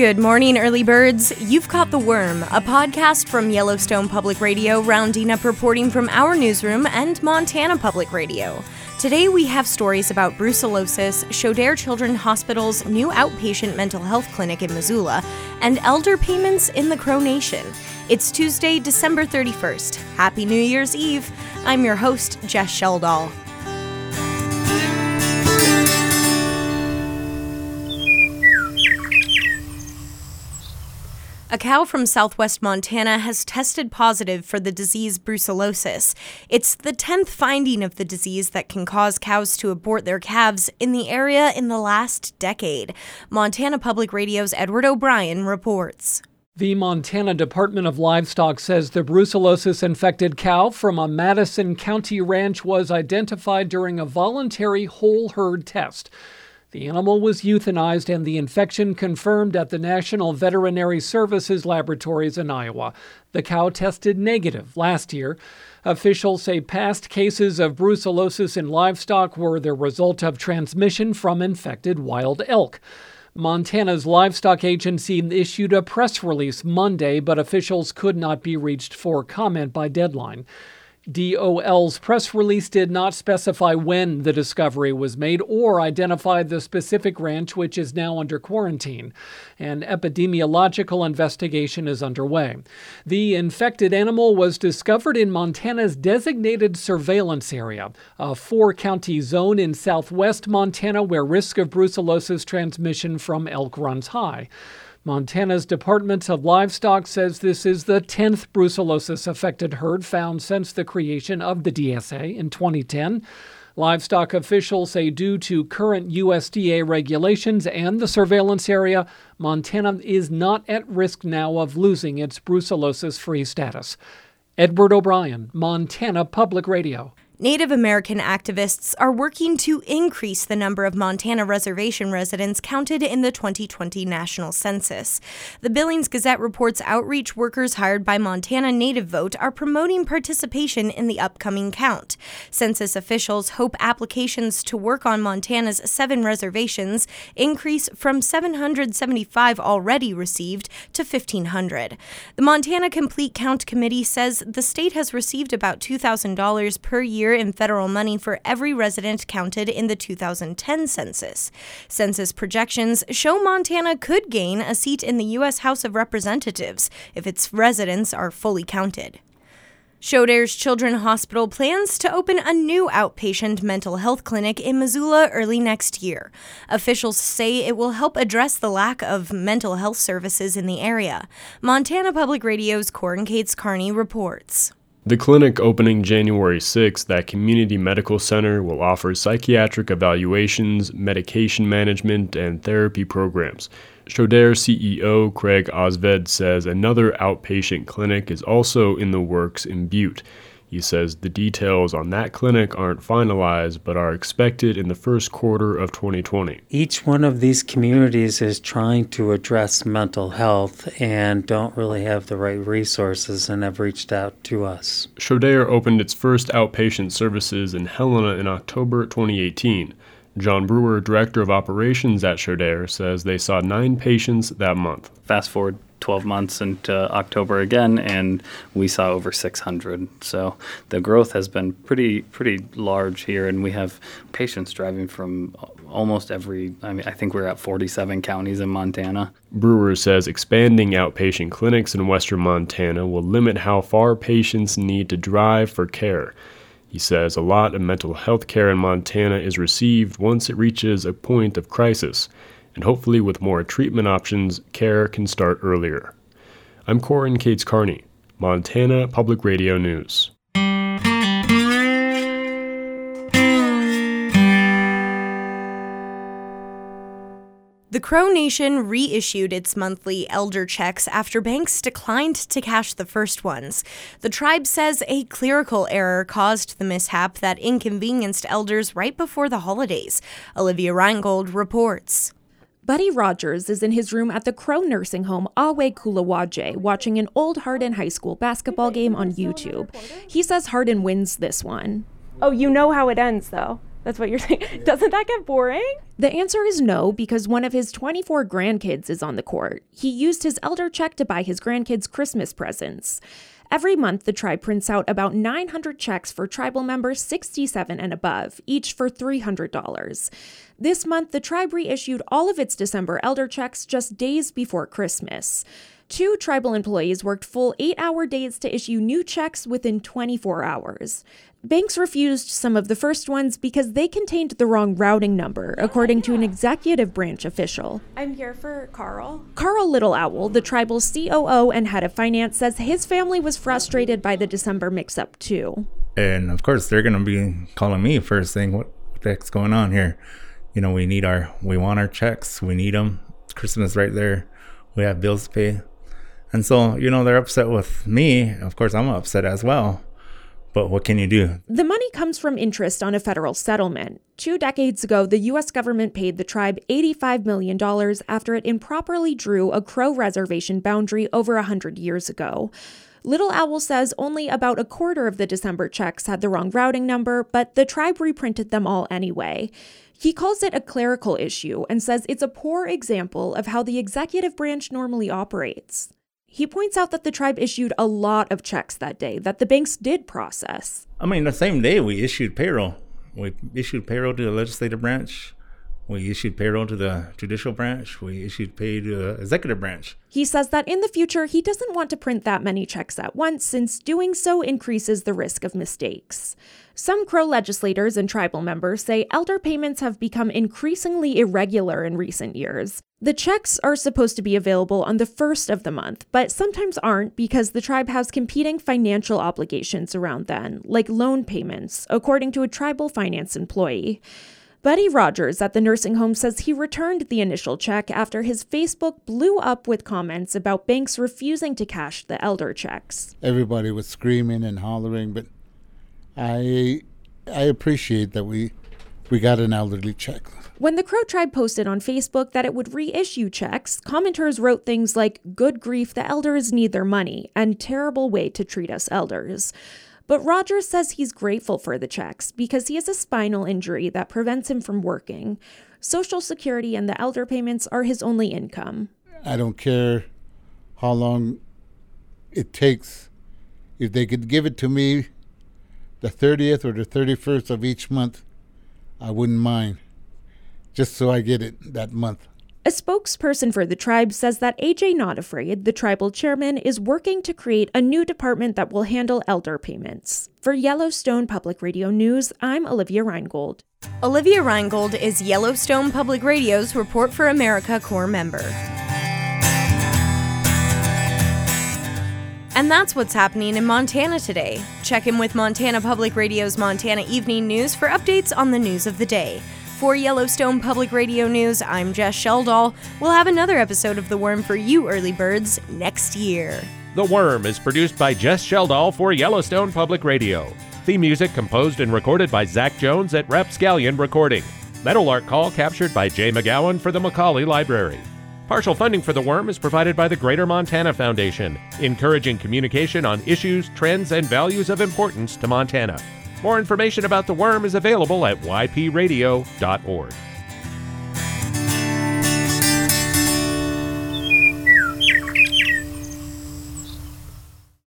Good morning, early birds. You've caught The Worm, a podcast from Yellowstone Public Radio, rounding up reporting from our newsroom and Montana Public Radio. Today we have stories about brucellosis, Chaudere Children's Hospital's new outpatient mental health clinic in Missoula, and elder payments in the Crow Nation. It's Tuesday, December 31st. Happy New Year's Eve. I'm your host, Jess Sheldall. A cow from southwest Montana has tested positive for the disease brucellosis. It's the 10th finding of the disease that can cause cows to abort their calves in the area in the last decade. Montana Public Radio's Edward O'Brien reports. The Montana Department of Livestock says the brucellosis-infected cow from a Madison County ranch was identified during a voluntary whole herd test. The animal was euthanized and the infection confirmed at the National Veterinary Services Laboratories in Iowa. The cow tested negative last year. Officials say past cases of brucellosis in livestock were the result of transmission from infected wild elk. Montana's livestock agency issued a press release Monday, but officials could not be reached for comment by deadline. DOL's press release did not specify when the discovery was made or identify the specific ranch, which is now under quarantine. An epidemiological investigation is underway. The infected animal was discovered in Montana's designated surveillance area, a 4-county zone in southwest Montana where risk of brucellosis transmission from elk runs high. Montana's Department of Livestock says this is the 10th brucellosis-affected herd found since the creation of the DSA in 2010. Livestock officials say due to current USDA regulations and the surveillance area, Montana is not at risk now of losing its brucellosis-free status. Edward O'Brien, Montana Public Radio. Native American activists are working to increase the number of Montana reservation residents counted in the 2020 national census. The Billings Gazette reports outreach workers hired by Montana Native Vote are promoting participation in the upcoming count. Census officials hope applications to work on Montana's 7 reservations increase from 775 already received to 1,500. The Montana Complete Count Committee says the state has received about $2,000 per year in federal money for every resident counted in the 2010 census. Census projections show Montana could gain a seat in the U.S. House of Representatives if its residents are fully counted. Chaudere Children's Hospital plans to open a new outpatient mental health clinic in Missoula early next year. Officials say it will help address the lack of mental health services in the area. Montana Public Radio's Corin Cates Carney reports. The clinic opening January 6th at Community Medical Center will offer psychiatric evaluations, medication management, and therapy programs. Chaudere CEO Craig Osved says another outpatient clinic is also in the works in Butte. He says the details on that clinic aren't finalized but are expected in the first quarter of 2020. Each one of these communities is trying to address mental health and don't really have the right resources and have reached out to us. Chaudere opened its first outpatient services in Helena in October 2018. John Brewer, director of operations at Chaudere, says they saw 9 patients that month. Fast forward 12 months into October again, and we saw over 600. So the growth has been pretty large here, and we have patients driving from almost I think we're at 47 counties in Montana. Brewer says expanding outpatient clinics in western Montana will limit how far patients need to drive for care. He says a lot of mental health care in Montana is received once it reaches a point of crisis, and hopefully with more treatment options, care can start earlier. I'm Corin Cates Carney, Montana Public Radio News. The Crow Nation reissued its monthly elder checks after banks declined to cash the first ones. The tribe says a clerical error caused the mishap that inconvenienced elders right before the holidays. Olivia Reingold reports. Buddy Rogers is in his room at the Crow Nursing Home, Awe Kulawaje, watching an old Hardin High School basketball game on YouTube. He says Hardin wins this one. Oh, you know how it ends, though. That's what you're saying. Doesn't that get boring? The answer is no, because one of his 24 grandkids is on the court. He used his elder check to buy his grandkids Christmas presents. Every month, the tribe prints out about 900 checks for tribal members 67 and above, each for $300. This month, the tribe reissued all of its December elder checks just days before Christmas. 2 tribal employees worked full 8-hour days to issue new checks within 24 hours. Banks refused some of the first ones because they contained the wrong routing number, according to an executive branch official. I'm here for Carl. Carl Little Owl, the tribal's COO and head of finance, says his family was frustrated by the December mix-up too. And of course, they're going to be calling me first thing, what the heck's going on here? You know, we want our checks. We need them. It's Christmas right there. We have bills to pay. And so, you know, they're upset with me. Of course, I'm upset as well. But what can you do? The money comes from interest on a federal settlement. 2 decades ago, the U.S. government paid the tribe $85 million after it improperly drew a Crow reservation boundary over 100 years ago. Little Owl says only about a quarter of the December checks had the wrong routing number, but the tribe reprinted them all anyway. He calls it a clerical issue and says it's a poor example of how the executive branch normally operates. He points out that the tribe issued a lot of checks that day that the banks did process. I mean, the same day we issued payroll. We issued payroll to the legislative branch. We issued payroll to the judicial branch. We issued pay to the executive branch. He says that in the future, he doesn't want to print that many checks at once, since doing so increases the risk of mistakes. Some Crow legislators and tribal members say elder payments have become increasingly irregular in recent years. The checks are supposed to be available on the first of the month, but sometimes aren't because the tribe has competing financial obligations around then, like loan payments, according to a tribal finance employee. Buddy Rogers at the nursing home says he returned the initial check after his Facebook blew up with comments about banks refusing to cash the elder checks. Everybody was screaming and hollering, but I appreciate that we got an elderly check. When the Crow tribe posted on Facebook that it would reissue checks, commenters wrote things like, "Good grief, the elders need their money," and "terrible way to treat us elders." But Rogers says he's grateful for the checks because he has a spinal injury that prevents him from working. Social Security and the elder payments are his only income. I don't care how long it takes. If they could give it to me the 30th or the 31st of each month, I wouldn't mind, just so I get it that month. A spokesperson for the tribe says that AJ Not Afraid, the tribal chairman, is working to create a new department that will handle elder payments. For Yellowstone Public Radio News, I'm Olivia Reingold. Olivia Reingold is Yellowstone Public Radio's Report for America Corps member. And that's what's happening in Montana today. Check in with Montana Public Radio's Montana Evening News for updates on the news of the day. For Yellowstone Public Radio News, I'm Jess Sheldall. We'll have another episode of The Worm for you early birds next year. The Worm is produced by Jess Sheldall for Yellowstone Public Radio. Theme music composed and recorded by Zach Jones at Rapscallion Recording. Metal art call captured by Jay McGowan for the Macaulay Library. Partial funding for The Worm is provided by the Greater Montana Foundation, encouraging communication on issues, trends, and values of importance to Montana. More information about The Worm is available at ypradio.org.